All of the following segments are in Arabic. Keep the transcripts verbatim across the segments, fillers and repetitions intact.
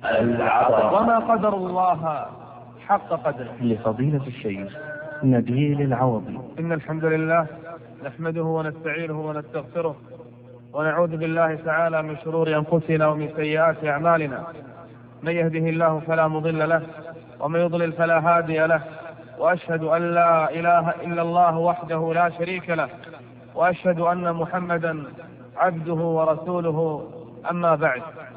العطاء. وما قدر الله حق قدره. لفضيلة الشيخ نبيل العوضي. إن الحمد لله نحمده ونستعينه ونستغفره ونعوذ بالله تعالى من شرور أنفسنا ومن سيئات أعمالنا. من يهده الله فلا مضل له ومن يضلل فلا هادي له، وأشهد أن لا إله إلا الله وحده لا شريك له، وأشهد أن محمدا عبده ورسوله. أما بعد،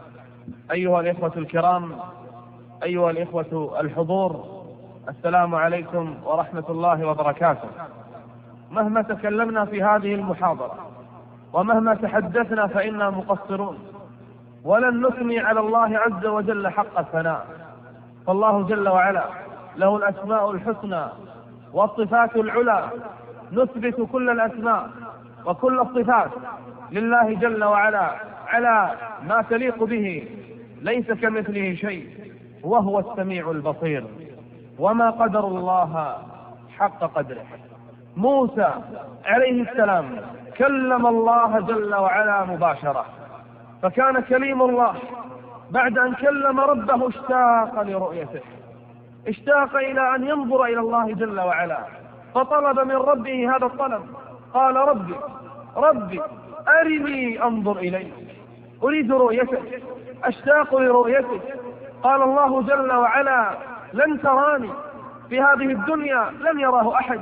أيها الإخوة الكرام، أيها الإخوة الحضور، السلام عليكم ورحمة الله وبركاته. مهما تكلمنا في هذه المحاضرة ومهما تحدثنا فإنا مقصرون، ولن نثني على الله عز وجل حق الثناء، فالله جل وعلا له الأسماء الحسنى والصفات العلى. نثبت كل الأسماء وكل الصفات لله جل وعلا على ما تليق به، ليس كمثله شيء وهو السميع البصير. وما قدر الله حق قدره. موسى عليه السلام كلم الله جل وعلا مباشرة، فكان كليم الله بعد أن كلم ربه اشتاق لرؤيته، اشتاق إلى أن ينظر إلى الله جل وعلا، فطلب من ربه هذا الطلب. قال ربي ربي أرني أنظر إليك، أريد رؤيتك، أشتاق لرؤيتك. قال الله جل وعلا لن تراني في هذه الدنيا، لن يراه أحد،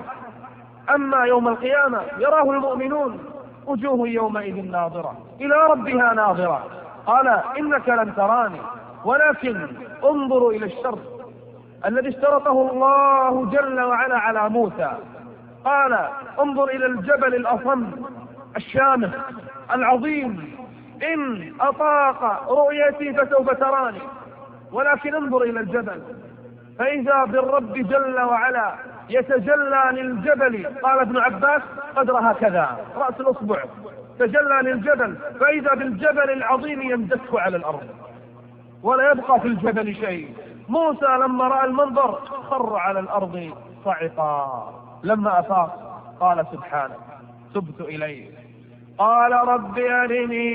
أما يوم القيامة يراه المؤمنون، وجوه يومئذ ناظرة إلى ربها ناظرة. قال إنك لن تراني، ولكن انظروا إلى الشرط الذي اشترطه الله جل وعلا على موسى. قال انظر إلى الجبل الأصم الشامخ العظيم، إن أطاق رؤيتي فسوف تراني، ولكن انظر إلى الجبل. فإذا بالرب جل وعلا يتجلى للجبل، قال ابن عباس قدر هكذا رأس الأصبع، تجلى للجبل، فإذا بالجبل العظيم يمدك على الأرض ولا يبقى في الجبل شيء. موسى لما رأى المنظر خر على الأرض صعقا. لما أفاق قال سبحانه تبت إليه. قال رب أرني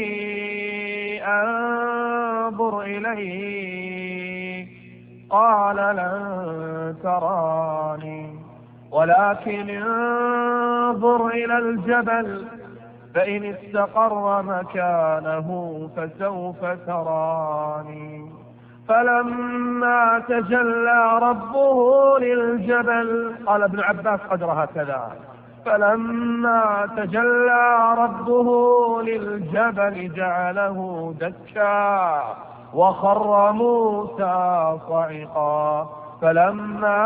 أنظر إليك. قال لن تراني ولكن انظر إلى الجبل فإن استقر مكانه فسوف تراني. فلما تجلى ربه للجبل، قال ابن عباس قدر هكذا، فلما تجلى ربه للجبل جعله دكا وخر موسى صعقا. فلما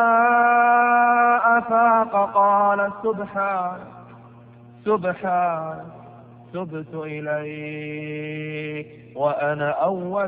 أفاق قال سبحان سبحان تبت إليك وأنا أول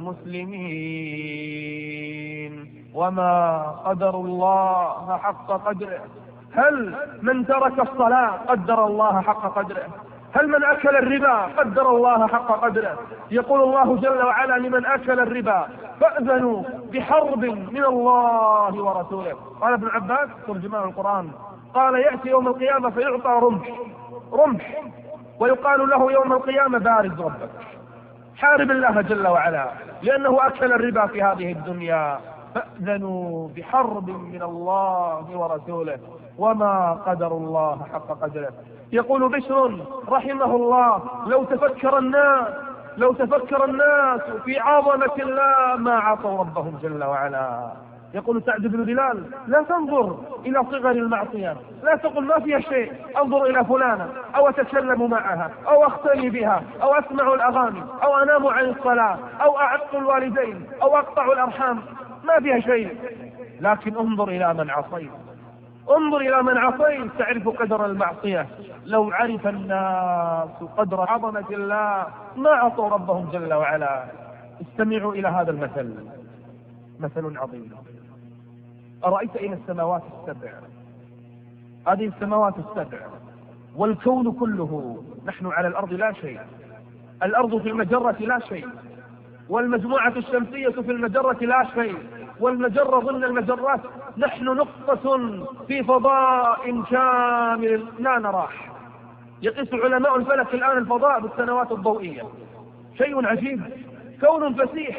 المسلمين. وما قدر الله حق قدره. هل من ترك الصلاة قدر الله حق قدره؟ هل من أكل الربا قدر الله حق قدره؟ يقول الله جل وعلا لمن أكل الربا فأذنوا بحرب من الله ورسوله. قال ابن عباس ترجمان القرآن قال يأتي يوم القيامة فيعطى رمح رمح ويقال له يوم القيامة بارز ربك، حارب الله جل وعلا لأنه أكل الربا في هذه الدنيا. فأذنوا بحرب من الله ورسوله. وما قدر الله حق قدره. يقول بشر رحمه الله لو تفكر الناس لو تفكر الناس في عظمة الله ما عصوا ربهم جل وعلا. يقول سعد بن بلال لا تنظر إلى صغر المعصية، لا تقل ما فيها شيء، انظر إلى فلانة أو أتكلم معها أو أختلي بها أو أسمع الأغاني أو أنام عن الصلاة أو أعق الوالدين أو أقطع الأرحام، ما فيها شيء. لكن انظر إلى من عصيت، انظر إلى من عصيت تعرف قدر المعصية. لو عرف الناس قدر عظمة الله ما عصوا ربهم جل وعلا. استمعوا إلى هذا المثل، مثل عظيم. أرأيت إلى السماوات السبع، هذه السماوات السبع والكون كله، نحن على الأرض لا شيء، الأرض في المجرة لا شيء، والمجموعة الشمسية في المجرة لا شيء، والمجرة ضمن المجرات نحن نقطة في فضاء كامل لا نراه. يقيس علماء الفلك الآن الفضاء بالسنوات الضوئية، شيء عجيب، كون فسيح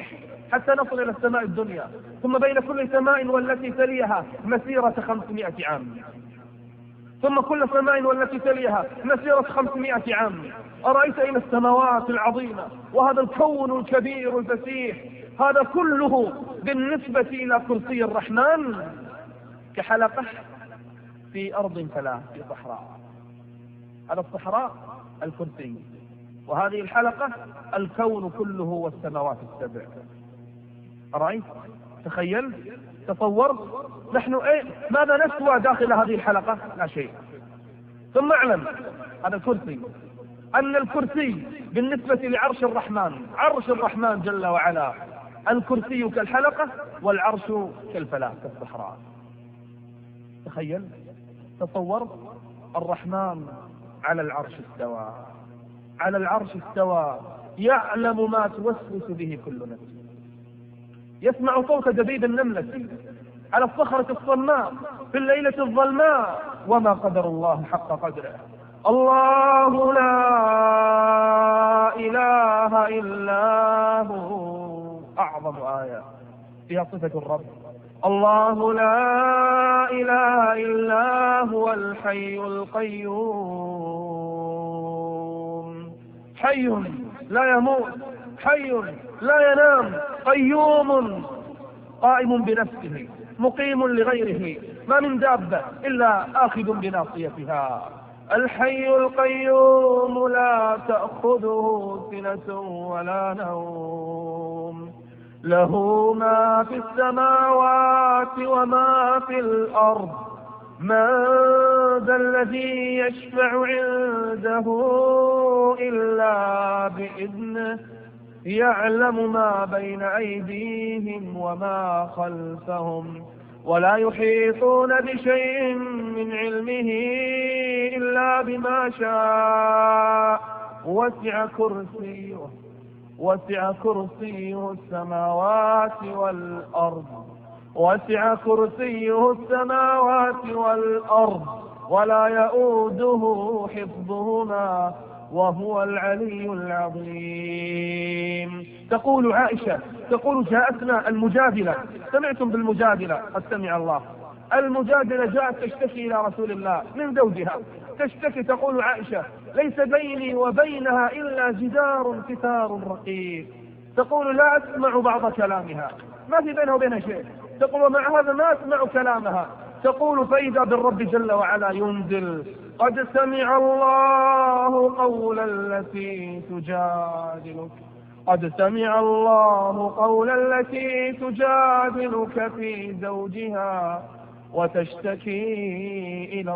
حتى نصل إلى السماء الدنيا، ثم بين كل سماء والتي تليها مسيرة خمسمائة عام، ثم كل سماء والتي تليها مسيرة خمسمائة عام. أرأيت إلى السماوات العظيمة وهذا الكون الكبير الفسيح، هذا كله بالنسبة إلى كرسي الرحمن كحلقة في أرض فلاة، في صحراء. هذا الصحراء الكرسي، وهذه الحلقة الكون كله والسماوات السبع. أرأيت؟ تخيل، تصور، نحن إيه؟ ماذا نسوى داخل هذه الحلقة؟ لا شيء. ثم اعلم هذا الكرسي أن الكرسي بالنسبة لعرش الرحمن، عرش الرحمن جل وعلا، الكرسي كالحلقة والعرش كالفلاة كالصحراء. تخيل، تصور، الرحمن على العرش استوى، على العرش استوى، يعلم ما توسوس به كل نفس، يسمع صوت دبيب النملة على الصخرة الصماء في الليلة الظلماء، وما قدر الله حق قدره. الله لا إله إلا هو، أعظم آية فيها صفة الرب. الله لا إله إلا هو الحي القيوم، حي لا يموت، حي لا ينام، قيوم قائم بنفسه، مقيم لغيره، ما من دابة إلا آخذ بناصيتها. الحي القيوم لا تأخذه سنة ولا نوم، له ما في السماوات وما في الأرض، من ذا الذي يشفع عنده إلا بإذنه، يعلم ما بين أيديهم وما خلفهم، ولا يحيطون بشيء من علمه إلا بما شاء، وسع كرسيه وسع كرسيه السماوات والأرض، وسع كرسيه السماوات والأرض، ولا يؤوده حفظهما وهو العلي العظيم. تقول عائشة، تقول جاءتنا المجادلة، سمعتم بالمجادلة؟ قد سمع الله. المجادلة جاءت تشتكي إلى رسول الله من زوجها، تشتكي، تقول عائشة: ليس بيني وبينها إلا جدار ستار رقيق. تقول: لا أسمع بعض كلامها، ما في بينها وبينها شيء. تقول: ومع هذا ما أسمع كلامها. تقول: فإذا بالرب جل وعلا ينزل: قد سمع الله قول التي تجادلك، قد سمع الله قول التي تجادلك في زوجها وتشتكي إلى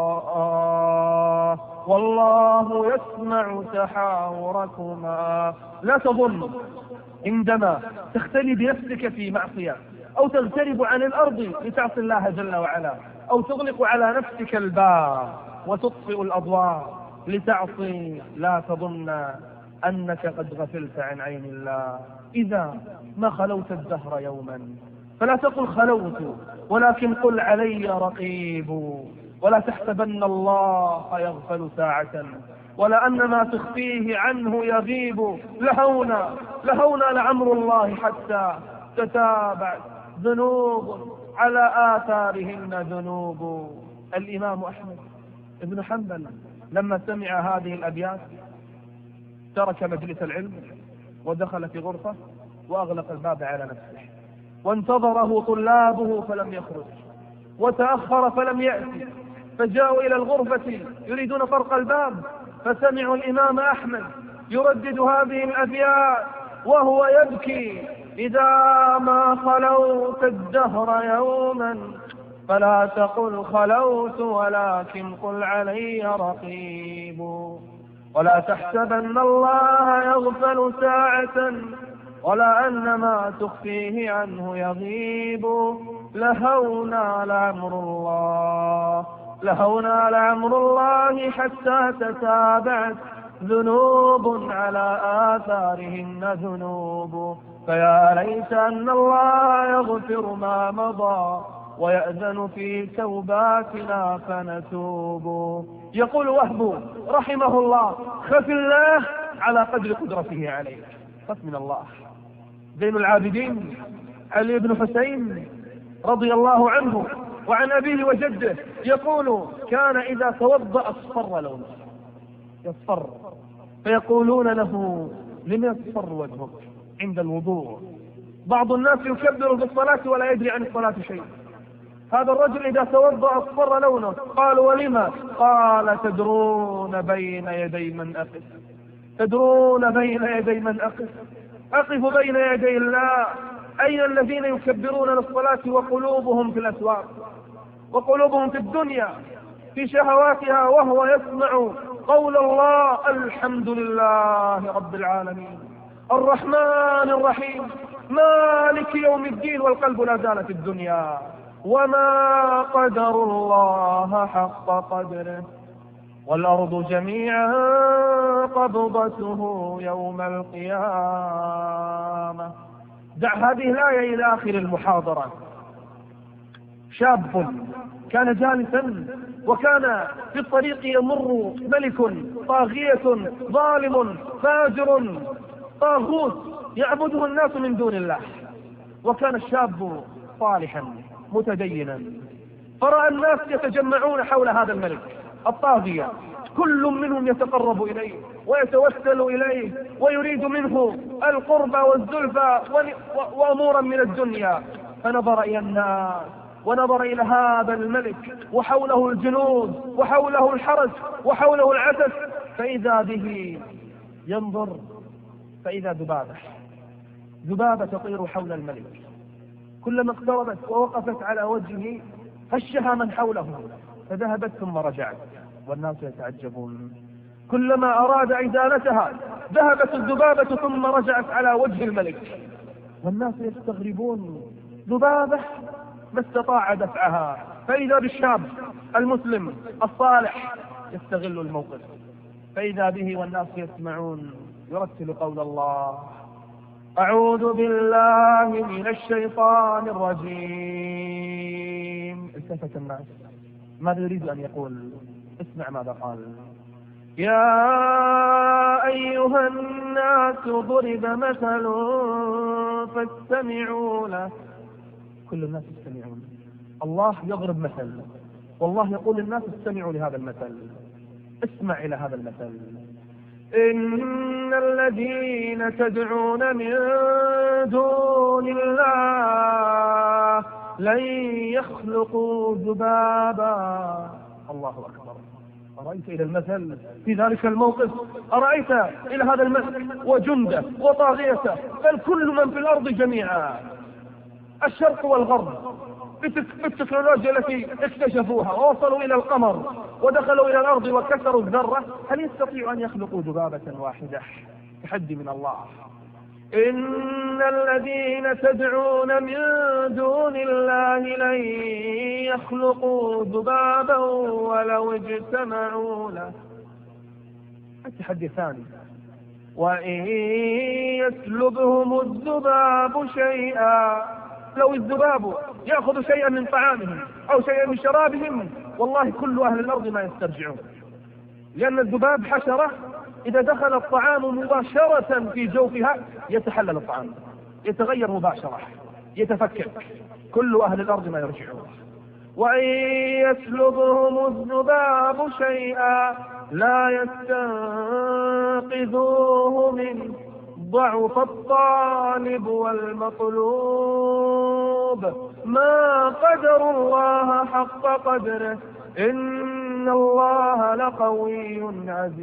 الله والله يسمع تحاوركما. لا تظن عندما تختلي بنفسك في معصية أو تغترب عن الأرض لتعصي الله جل وعلا، أو تغلق على نفسك الباب وتطفئ الأضواء لتعصي، لا تظن أنك قد غفلت عن عين الله. إذا ما خلوت الدهر يوما فلا تقل خلوت، ولكن قل علي رقيب. ولا تحسبن الله يغفل ساعة، ولا أن ما تخفيه عنه يغيب. لهونا لهونا لعمر الله حتى تتابع ذنوب على آثارهن ذنوب. الإمام أحمد بن حنبل لما سمع هذه الأبيات ترك مجلس العلم ودخل في غرفة وأغلق الباب على نفسه، وانتظره طلابه فلم يخرج، وتأخر فلم يأتي، فجاءوا إلى الغرفة يريدون طرق الباب، فسمعوا الإمام أحمد يردد هذه الأبيات وهو يبكي: إذا ما خلوت الدهر يوما فلا تقل خلوت، ولكن قل علي رقيب. ولا تحسبن الله يغفل ساعة، ولا أن ما تخفيه عنه يغيب. لهونا لعمر الله لهونا لعمر الله حتى تتابعت ذنوب على آثارهن ذنوب. فيا ليت أن الله يغفر ما مضى ويأذن في توباتنا فنتوب. يقول وهب رحمه الله: خف الله على قدر قدرته عليك. خف من الله، زين العابدين علي بن حسين رضي الله عنه وعن أبيه وجده يقول: كان إذا توضأ اصفر لونه، يصفر، فيقولون له: لم يصفر وجهك عند الوضوء؟ بعض الناس يكبر في الصلاة ولا يدري عن الصلاة شيء. هذا الرجل إذا توضأ اصفر لونه. قالوا: ولما؟ قال: تدرون بين يدي من أقف، تدرون بين يدي من أقف، أقف بين يدي الله. أين الذين يكبرون للصلاة وقلوبهم في الأسواق، وقلوبهم في الدنيا في شهواتها، وهو يسمع قول الله: الحمد لله رب العالمين الرحمن الرحيم مالك يوم الدين، والقلب لا زال في الدنيا. وما قدر الله حق قدره والأرض جميعا قبضته يوم القيامة. دع هذه الآية إلى آخر المحاضرة. شاب كان جالسا وكان في الطريق يمر ملك طاغية ظالم فاجر طاغوت يعبده الناس من دون الله، وكان الشاب صالحا متدينا، فرأى الناس يتجمعون حول هذا الملك الطاغية، كل منهم يتقرب إليه ويتوسل إليه ويريد منه القرب والزلفى وأمورا من الدنيا. فنظر إلى الناس ونظر إلى هذا الملك وحوله الجنود وحوله الحرس وحوله العسس، فإذا به ينظر فإذا ذبابة ذبابة تطير حول الملك، كلما اقتربت ووقفت على وجهه هشها من حوله فذهبت ثم رجعت، والناس يتعجبون. كلما أراد إزالتها ذهبت الذبابة ثم رجعت على وجه الملك، والناس يستغربون. ذبابة ما استطاع دفعها. فإذا بالشاب المسلم الصالح يستغل الموقف، فإذا به والناس يسمعون يرتل قول الله: أعوذ بالله من الشيطان الرجيم. التفت الناس، ماذا يريد أن يقول؟ اسمع ماذا قال: يا أيها الناس ضرب مثل فاستمعوا له. كل الناس يستمعون. الله يضرب مثل، والله يقول للناس: استمعوا لهذا المثل، اسمع إلى هذا المثل. إن الذين تدعون من دون الله لن يخلقوا ذبابا. الله أكبر. أرأيت إلى المثل في ذلك الموقف؟ أرأيت إلى هذا المثل وجنده وطاغيته، بل كل من في الأرض جميعا، الشرق والغرب، بالتكنولوجيا التي اكتشفوها ووصلوا إلى القمر ودخلوا إلى الأرض وكسروا الذرة، هل يستطيعوا أن يخلقوا ذبابة واحدة؟ تحدي من الله. إن الذين تدعون من دون الله لن يخلقوا ذبابا ولو اجتمعوا له. التحدي الثاني: وإن يسلبهم الذباب شيئا. لو الذباب يأخذ شيئا من طعامهم أو شيئا من شرابهم، والله كل أهل الأرض ما يسترجعون، لأن الذباب حشرة إذا دخل الطعام مباشرة في جوفها يتحلل الطعام، يتغير مباشرة، يتفكك، كل أهل الأرض ما يرجعون. وإن يسلبهم الذباب شيئا لا يستنقذوه منه ضعف الطالب والمطلوب. ما قدر الله حق قدره إن الله لقوي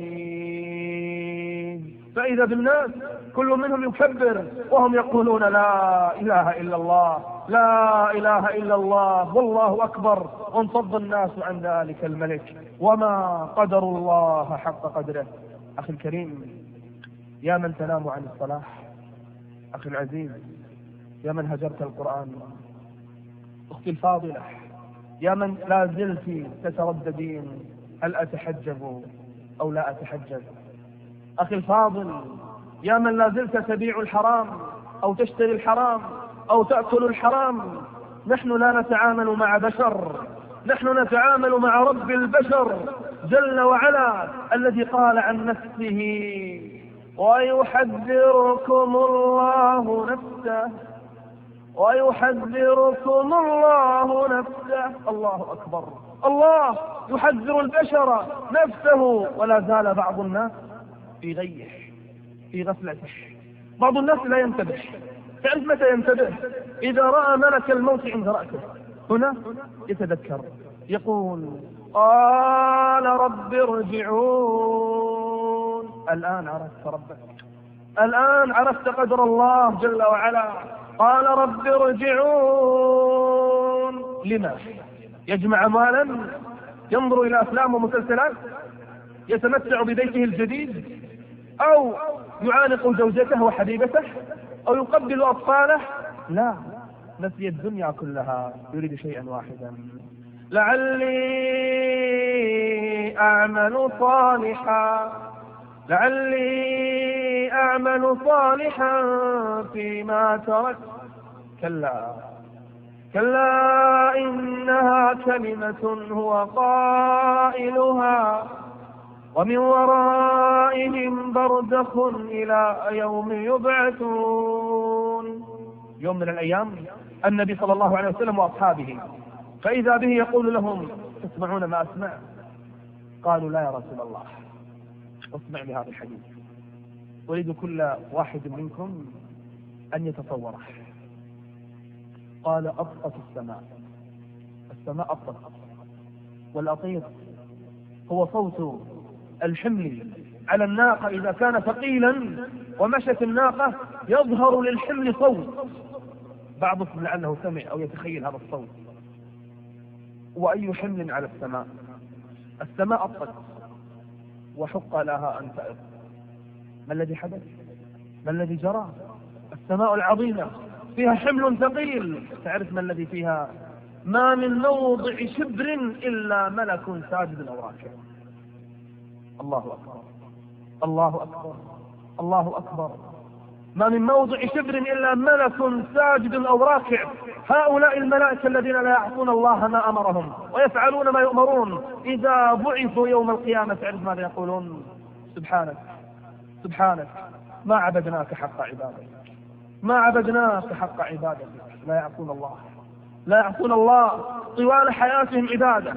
عزيز. فإذا بالناس كل منهم يكبر وهم يقولون: لا إله إلا الله، لا إله إلا الله، والله أكبر، وانفض الناس عن ذلك الملك. وما قدر الله حق قدره. أخي الكريم، يا من تنام عن الصلاة، أخي العزيز، يا من هجرت القرآن، أختي الفاضلة، يا من لا زلت تترددين: هل أتحجب أو لا أتحجب؟ أخي الفاضل، يا من لا زلت تبيع الحرام أو تشتري الحرام أو تأكل الحرام. نحن لا نتعامل مع بشر، نحن نتعامل مع رب البشر جل وعلا، الذي قال عن نفسه: ويحذركم الله نفسه ويحذركم الله نفسه. الله أكبر. الله يحذر البشر نفسه، ولا زال بعض الناس في غيه في غفلته. بعض الناس لا ينتبه. تعرف متى ينتبه؟ إذا رأى ملك الموت عند رأسه، هنا يتذكر، يقول قال رب ارجعون. الآن عرفت ربك، الآن عرفت قدر الله جل وعلا. قال رب ارجعون. لما؟ يجمع مالا، ينظر إلى أفلام ومسلسلات، يتمتع ببيته الجديد، أو يعانق زوجته وحبيبته، أو يقبل أطفاله؟ لا، نسي الدنيا كلها، يريد شيئا واحدا: لعلي أعمل صالحا لعلي أعمل صالحا فيما تركت. كلا كلا إنها كلمة هو قائلها ومن ورائهم برزخ إلى يوم يبعثون. يوم من الأيام النبي صلى الله عليه وسلم وأصحابه، فإذا به يقول لهم: تسمعون ما أسمع؟ قالوا: لا يا رسول الله، اسمع بهذا الحديث، أريد كل واحد منكم أن يتصوره. قال: أطفت السماء السماء أطفت، والأطيط هو صوت الحمل على الناقة إذا كان ثقيلا ومشت الناقة يظهر للحمل صوت. بعضكم لعله سمع أو يتخيل هذا الصوت. وأي حمل على السماء؟ السماء أطفت وحق لها أن تأط. ما الذي حدث؟ ما الذي جرى؟ السماء العظيمة فيها حمل ثقيل. تعرف ما الذي فيها؟ ما من موضع شبر إلا ملك ساجد أو راكع. الله أكبر، الله أكبر، الله أكبر. ما من موضع شبر إلا ملك ساجد أو راكع. هؤلاء الملائكة الذين لا يعصون الله ما أمرهم ويفعلون ما يؤمرون، إذا بعثوا يوم القيامة تعرف ماذا يقولون؟ سبحانك سبحانك ما عبدناك حق عبادتك، ما عبدناك حق عبادتك. لا يعصون الله، لا يعصون الله طوال حياتهم عبادة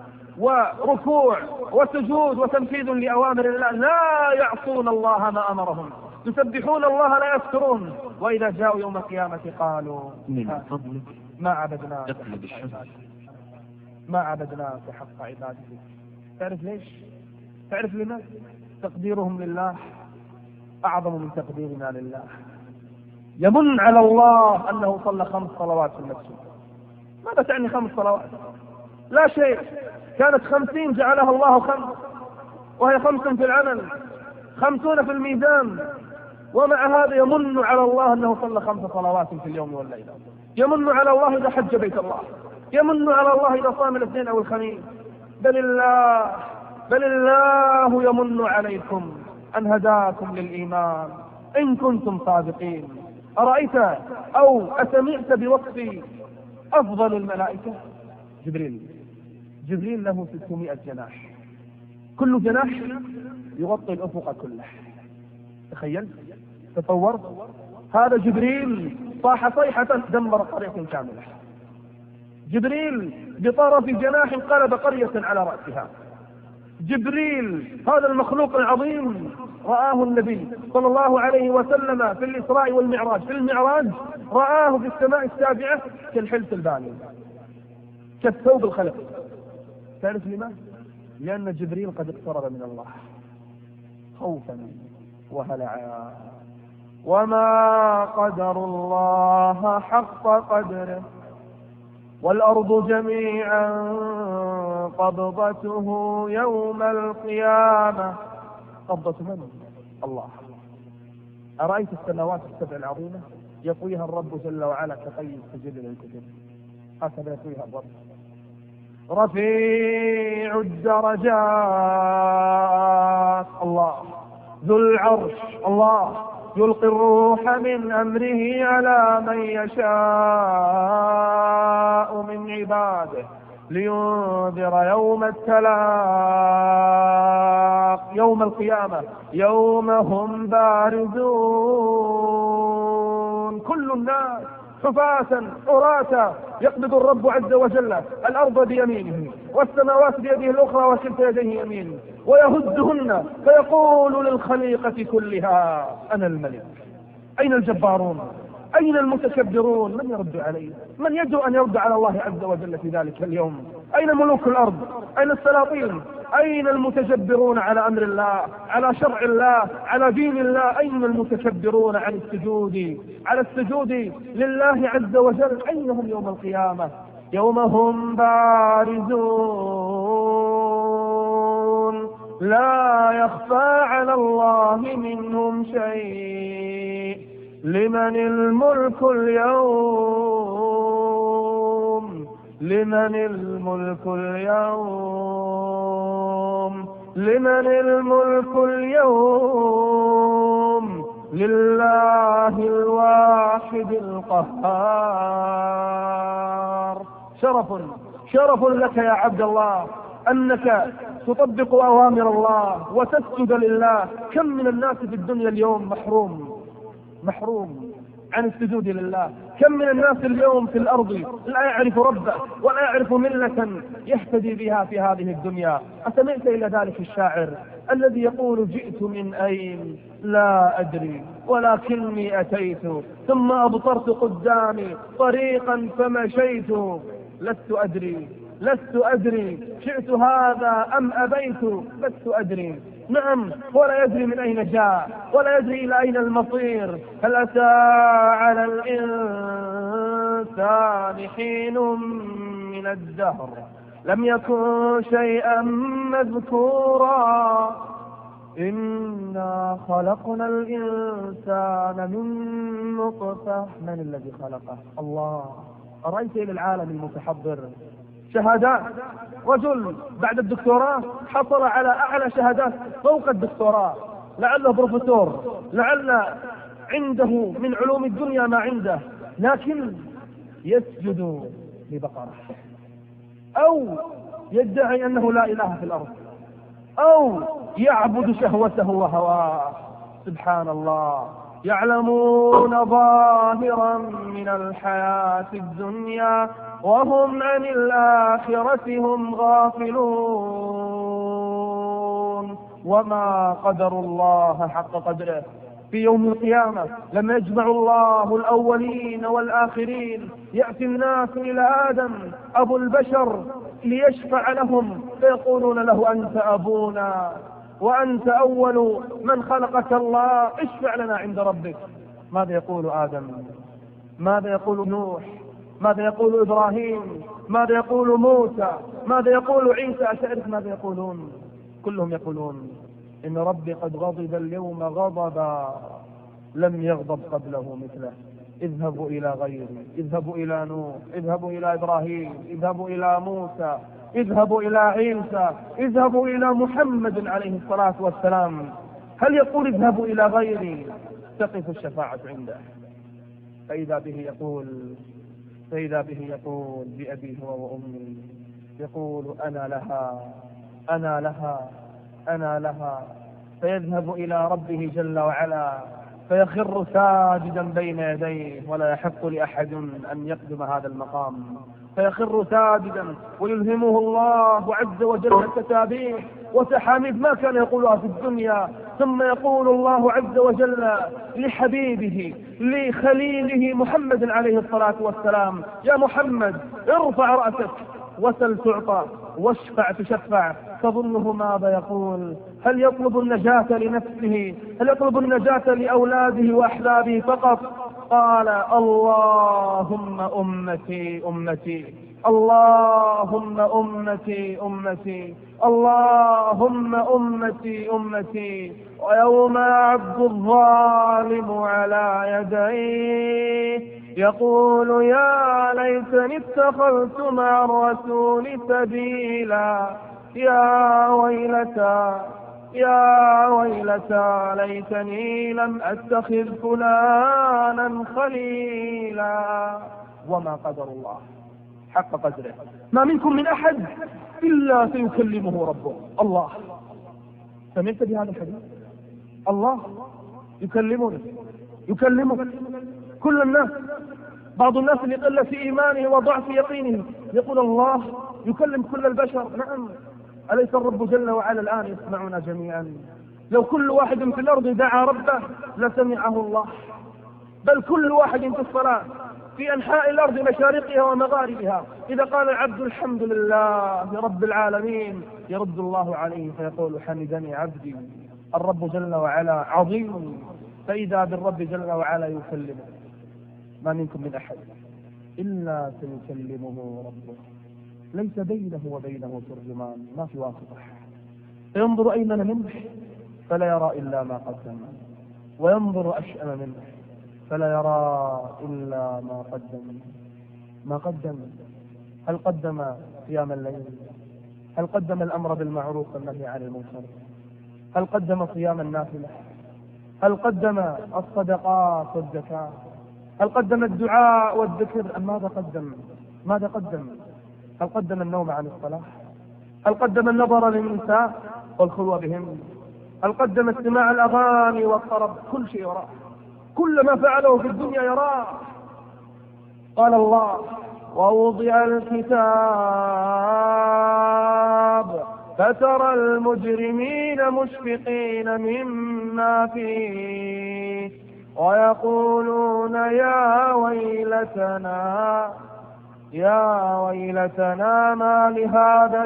وركوع وسجود وتنفيذ لأوامر الله. لا يعصون الله ما أمرهم، يسبحون الله لا يذكرون. وإذا جاءوا يوم القيامة قالوا: من فضلك ما عبدناك اقلب الشمس ما عبدناك حق عبادتك. تعرف ليش؟ تعرف لماذا؟ تقديرهم لله أعظم من تقديرنا لله. يمن على الله أنه صلى خمس صلوات في المسجد. ماذا تعني خمس صلوات؟ لا شيء. كانت خمسين جعلها الله خمس، وهي خمس في العمل، خمسون في الميزان. ومع هذا يمن على الله أنه صلى خمس صلوات في اليوم والليلة. يمن على الله إذا حج بيت الله، يمن على الله إذا صام الاثنين أو الخميس. بل الله بل الله يمن عليكم أن هداكم للإيمان إن كنتم صادقين. أرأيت أو أسمعت بوصف أفضل الملائكة؟ جبريل. جبريل له ستمائة جناح، كل جناح يغطي الأفق كله. تخيل، تصور، هذا جبريل صاح صيحة دمر قرية كاملة. جبريل بطرف جناح قلب قرية على رأسها. جبريل هذا المخلوق العظيم رآه النبي صلى الله عليه وسلم في الإسراء والمعراج. في المعراج رآه في السماء السابعة كالحلس البالي، كالثوب الخلق. تعرف لماذا؟ لأن جبريل قد اقترب من الله خوفا وهلعا. وما قدر الله حق قدره والأرض جميعا قبضته يوم القيامة. قبضة من؟ الله. أرأيت السماوات السبع العظيمة يطويها الرب جل وعلا كطي السجل للكتب، هكذا يطويها الرب. رفيع الدرجات الله، ذو العرش الله، يلقي الروح من أمره على من يشاء من عباده لينذر يوم التلاق يوم القيامة يوم هم بارزون كل الناس حفاة عراة يقبض الرب عز وجل الأرض بيمينه والسماوات بيده الأخرى وكلتا يديه يمين ويهدهن فيقول للخليقة كلها أنا الملك. أين الجبارون؟ أين المتكبرون؟ من يرد عليه؟ من يدعو أن يرد على الله عز وجل في ذلك اليوم؟ أين ملوك الأرض؟ أين السلاطين؟ أين المتجبرون على أمر الله، على شرع الله، على دين الله؟ أين المتكبرون عن السجود على السجود لله عز وجل؟ أين هم يوم القيامة؟ يوم هم بارزون لا يخفى على الله منهم شيء لمن الملك اليوم لمن الملك اليوم لمن الملك اليوم لله الواحد القهار. شرف شرف لك يا عبد الله أنك تطبق أوامر الله وتسجد لله. كم من الناس في الدنيا اليوم محروم محروم عن السجود لله. كم من الناس اليوم في الأرض لا يعرف ربه ولا يعرف ملة يهتدي بها في هذه الدنيا. أسمعت إلى ذلك الشاعر الذي يقول جئت من أين لا أدري ولكني أتيت ثم أبصرت قدامي طريقا فمشيت لست أدري لست أدري شئت هذا أم أبيت لست أدري. نعم ولا يدري من أين جاء ولا يدري إلى أين المصير. هل أتى على الإنسان حين من الدهر لم يكن شيئا مذكورا إنا خلقنا الإنسان من نطفة. من الذي خلقه؟ الله. أرأيت إلى العالم المتحضر شهادات، رجل بعد الدكتوراه حصل على أعلى شهادات فوق الدكتوراه، لعله بروفيسور، لعل عنده من علوم الدنيا ما عنده، لكن يسجد لبقرة أو يدعي أنه لا إله في الأرض أو يعبد شهوته وهواه. سبحان الله. يعلمون ظاهرا من الحياة الدنيا وهم عن الآخرة هم غافلون. وما قدر الله حق قدره. في يوم القيامة لما يجمع الله الأولين والآخرين يأتي الناس إلى آدم أبو البشر ليشفع لهم فيقولون له أنت أبونا وأنت أول من خلقك الله اشفع لنا عند ربك. ماذا يقول آدم؟ ماذا يقول نوح؟ ماذا يقول إبراهيم؟ ماذا يقول موسى؟ ماذا يقول عيسى؟ أتعرف ماذا يقولون؟ كلهم يقولون إن ربي قد غضب اليوم غضبا لم يغضب قبله مثله. اذهبوا إلى غيري، اذهبوا إلى نوح، اذهبوا إلى إبراهيم، اذهبوا إلى موسى، اذهبوا إلى عيسى، اذهبوا إلى محمد عليه الصلاة والسلام. هل يقول اذهبوا إلى غيري؟ تقف الشفاعة عنده فإذا به يقول فإذا به يقول بأبي هو وأمي، يقول أنا لها أنا لها أنا لها. فيذهب إلى ربه جل وعلا فيخر ساجدا بين يديه ولا يحق لأحد أن يقدم هذا المقام. فيخر ساجدا ويلهمه الله عز وجل التسابيح وتحاميد ما كان يقولها في الدنيا. ثم يقول الله عز وجل لحبيبه لخليله محمد عليه الصلاة والسلام يا محمد ارفع رأسك وسل تعطى واشفع تشفع. تظنه ماذا يقول؟ هل يطلب النجاة لنفسه؟ هل يطلب النجاة لأولاده وأحبابه فقط؟ قال اللهم أمتي أمتي اللهم أمتي أمتي اللهم أمتي أمتي. ويوم يعض الظالم على يديه يقول يا ليتني اتخذت مع الرسول سبيلا يا ويلتى يا ويلتى ليتني لم أتخذ فلانا خليلا. وما قدر الله حق قدره. ما منكم من أحد إلا سيكلمه ربه. الله، سمعت بهذا الحديث؟ الله يكلمنا يكلمك كل الناس. بعض الناس اللي قل في إيمانه وضعف يقينه يقول الله يكلم كل البشر. نعم، أليس الرب جل وعلا الآن يسمعنا جميعا؟ لو كل واحد في الأرض دعا ربه لسمعه الله. بل كل واحد في الصلاة في أنحاء الأرض مشارقها ومغاربها إذا قال العبد الحمد لله رب العالمين يرد الله عليه فيقول حمدني عبدي. الرب جل وعلا عظيم، فإذا بالرب جل وعلا يكلمه. ما منكم من أحد إلا سيكلمه ربه، ليس بينه وبينه ترجمان، ما في واسطة. فينظر أيمن منه فلا يرى إلا ما قدم، وينظر أشأم منه فلا يرى إلا ما قدم. ما قدم؟ هل قدم قيام الليل؟ هل قدم الأمر بالمعروف والنهي عن المنكر؟ هل قدم صيام النافلة؟ هل قدم الصدقات والزكاة؟ هل قدم الدعاء والذكر؟ أم ماذا قدم؟ ماذا قدم؟ هل قدم النوم عن الصلاة؟ هل قدم النظر للنساء والخلوة بهم؟ هل قدم استماع الأغاني والطرب؟ كل شيء يراه، كل ما فعله في الدنيا يراه. قال الله ووضع الكتاب فترى المجرمين مشفقين مما فيه ويقولون يا ويلتنا يا ويلتنا ما لهذا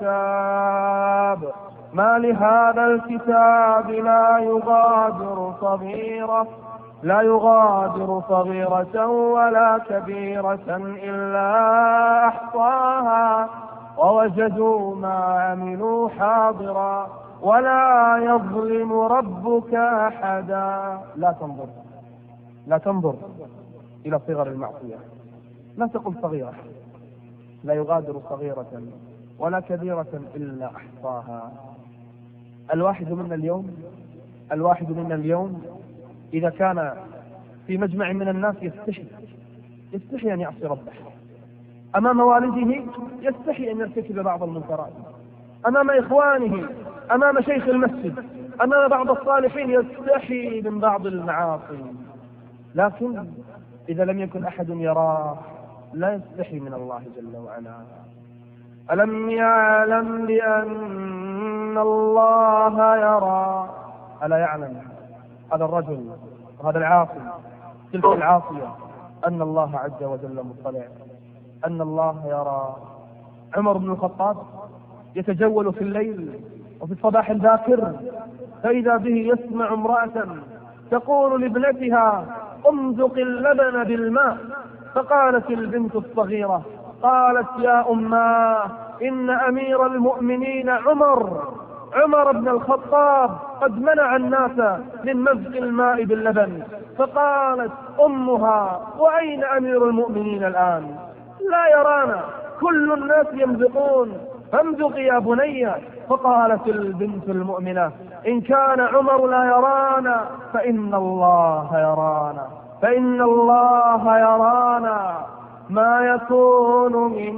الكتاب ما لهذا الكتاب لا يغادر صغيرة لا يغادر صغيرة ولا كبيرة إلا أحصاها ووجدوا ما عملوا حاضرا ولا يظلم ربك أحدا. لا تنظر لا تنظر إلى صغر المعصية، لا تقل صغيرة، لا يغادر صغيرة ولا كبيرة إلا أحصاها. الواحد منا اليوم الواحد منا اليوم إذا كان في مجمع من الناس يستحي يستحي أن يعصي ربه، أمام والده يستحي أن يرتكب بعض المنكرات، أمام إخوانه، أمام شيخ المسجد، أمام بعض الصالحين يستحي من بعض المعاصي. لكن إذا لم يكن أحد يراه لا يستحي من الله جل وعلا. ألم يعلم بأن الله يرى؟ ألا يعلم هذا الرجل وهذا العاصي تلك العاصية أن الله عز وجل مطلع، أن الله يرى؟ عمر بن الخطاب يتجول في الليل وفي الصباح الباكر فإذا به يسمع امرأة تقول لابنتها امزق اللبن بالماء، فقالت البنت الصغيرة قالت يا أماه إن أمير المؤمنين عمر عمر بن الخطاب قد منع الناس من مزق الماء باللبن. فقالت أمها وأين أمير المؤمنين الآن؟ لا يرانا، كل الناس يمزقون، فامزق يا بني. فقالت البنت المؤمنة إن كان عمر لا يرانا فإن الله يرانا فإن الله يرانا. ما يكون من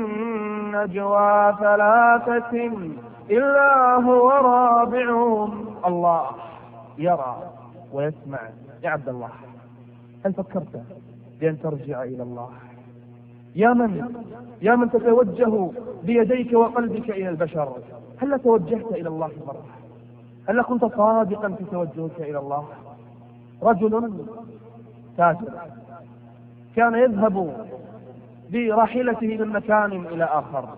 نجوى ثلاثة إلا هو رابعهم. الله يرى ويسمع. يا عبد الله، هل فكرت بأن ترجع إلى الله؟ يا من يا من تتوجه بيديك وقلبك إلى البشر، هل توجهت إلى الله مرة؟ هل كنت صادقا في توجهك إلى الله؟ رجل تاجر كان يذهب براحلته من مكان إلى آخر،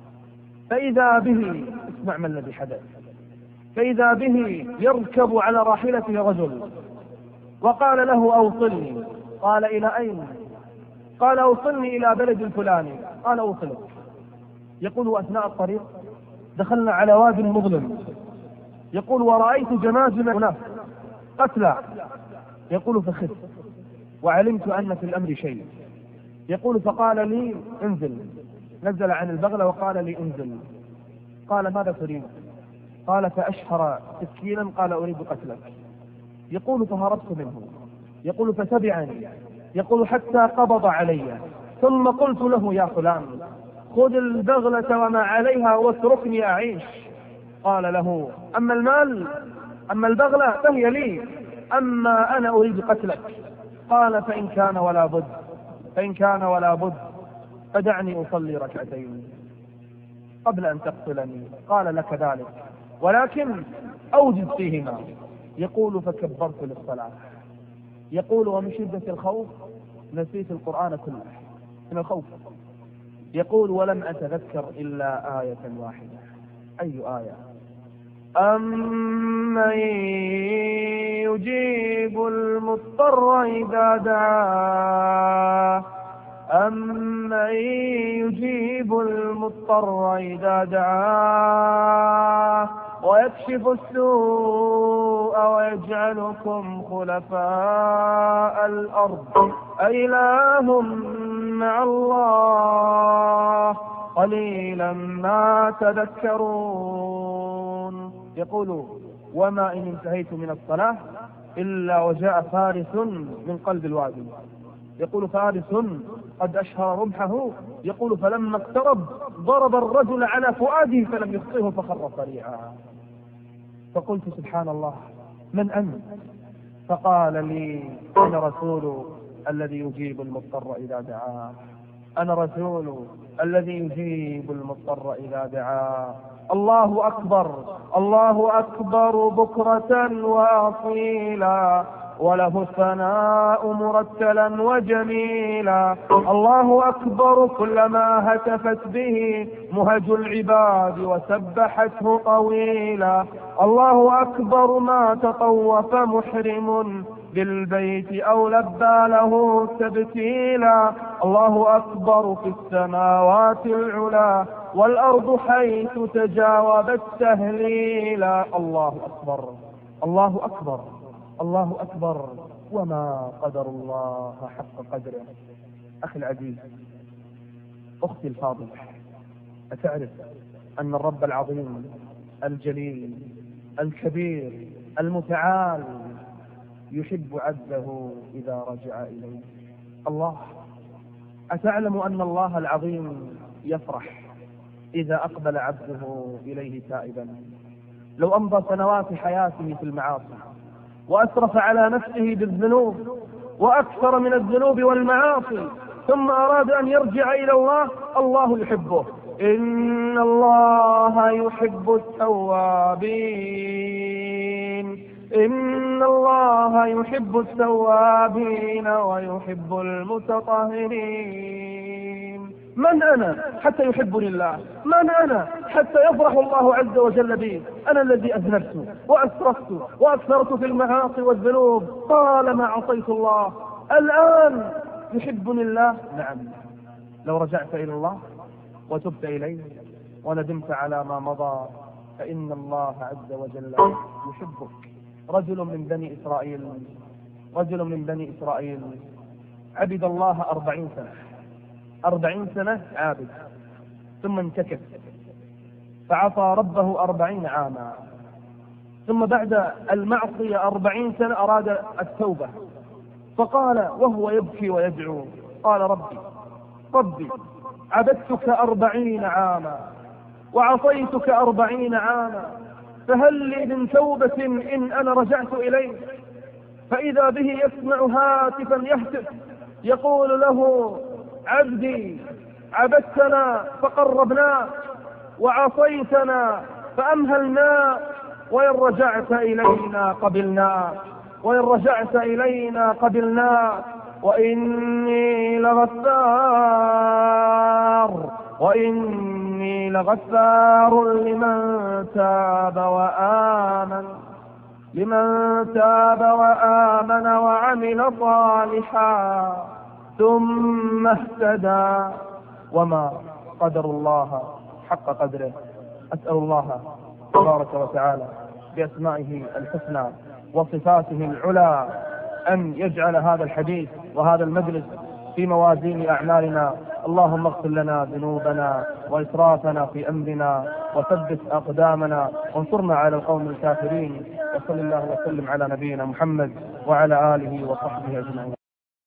فإذا به اسمع ما الذي حدث فإذا به يركب على راحلته رجل وقال له أوصلني. قال إلى أين؟ قال أوصلني إلى بلد الفلاني. قال أوصلك. يقول وأثناء الطريق دخلنا على واد مظلم، يقول ورأيت جماجم هناك قتلى. يقول فخفت وعلمت أن في الأمر شيء. يقول فقال لي انزل، نزل عن البغلة وقال لي انزل. قال ماذا تريد؟ قال فأشهر سكينا. قال أريد قتلك. يقول فهربت منه. يقول فتبعني. يقول حتى قبض علي. ثم قلت له: يا فلان، خذ البغلة وما عليها واتركني أعيش. قال له: أما المال أما البغلة فهي لي، أما أنا أريد قتلك. قال: فإن كان ولا بد فإن كان ولا بد فدعني أصلي ركعتين قبل أن تقتلني. قال: لك ذلك، ولكن أوجد فيهما. يقول: فكبرت للصلاة. يقول: ومن شدة الخوف نسيت القرآن كله من الخوف. يقول: ولم أتذكر إلا آية واحدة. أي آية؟ أمن يجيب المضطر إذا دعاه أمن يجيب المضطر إذا دعاه ويكشف السوء ويجعلكم خلفاء الأرض أإله مع الله قليلا ما تذكرون. يقول: وما إن انتهيت من الصلاة إلا وجاء فارس من قلب الوادي. يقول: فارس قد أشهر رمحه. يقول: فلما اقترب ضرب الرجل على فؤاده فلم يخطئه فخر صريعا. فقلت: سبحان الله، من أنت؟ فقال لي: أنا رسول الذي يجيب المضطر إذا دعاه أنا رسول الذي يجيب المضطر إذا دعاه. الله أكبر، الله أكبر بكرة وأصيلا، وله الثناء مرتلا وجميلا. الله أكبر كلما هتفت به مهج العباد وسبحته طويلا. الله أكبر ما تطوف محرم بالبيت أو لبى له تبتيلا. الله أكبر في السماوات العلا والأرض حيث تجاوبت تهليلا. الله أكبر، الله أكبر، الله أكبر، وما قدر الله حق قدره. أخي العزيز، أختي الفاضلة، أتعرف أن الرب العظيم الجليل الكبير المتعال يحب عبده إذا رجع إليه؟ الله. أتعلم أن الله العظيم يفرح إذا أقبل عبده إليه تائبا؟ لو أمضى سنوات حياته في المعاصي وأسرف على نفسه بالذنوب وأكثر من الذنوب والمعاصي ثم أراد أن يرجع إلى الله، الله يحبه. إن الله يحب التوابين إن الله يحب التوابين ويحب المتطهرين. من أنا حتى يحبني الله؟ من أنا حتى يفرح الله عز وجل بي؟ أنا الذي أذنبت وأسرفت وأكثرت في المعاصي والذنوب طالما عصيت الله. الآن يحبني الله؟ نعم. لو رجعت إلى الله وتبت إليه وندمت على ما مضى فإن الله عز وجل يحبك. رجل من بني إسرائيل رجل من بني إسرائيل عبد الله أربعين سنة أربعين سنة عابد، ثم انتكس فعصى ربه أربعين عاما، ثم بعد المعصية أربعين سنة أراد التوبة، فقال وهو يبكي ويدعو: قال ربي ربي عبدتك أربعين عاما وعصيتك أربعين عاما، فهل لي من توبة إن أنا رجعت إليه؟ فإذا به يسمع هاتفا يهتف يقول له: عبدي عبدتنا فقربناك وعصيتنا فأمهلناك، وإن رجعت إلينا قبلناك وإن رجعت إلينا قبلناك وإني لغفار وإني لغفار لمن تاب وآمن لمن تاب وآمن وعمل صالحا ثم اهتدى. وما قدر الله حق قدره. أسأل الله تبارك وتعالى بأسمائه الحسنى وصفاته العلى أن يجعل هذا الحديث وهذا المجلس في موازين أعمالنا. اللهم اغفر لنا ذنوبنا وإسرافنا في أمرنا وثبت أقدامنا وانصرنا على القوم الكافرين. وصلى الله وسلم على نبينا محمد وعلى آله وصحبه أجمعين.